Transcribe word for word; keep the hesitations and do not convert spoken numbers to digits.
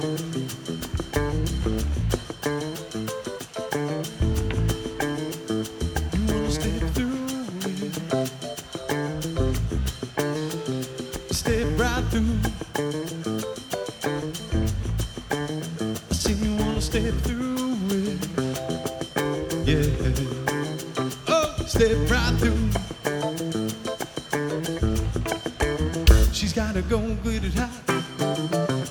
You wanna step through it, step right through. I see you wanna step through it, yeah. Oh, step right through. She's gotta go get it hot.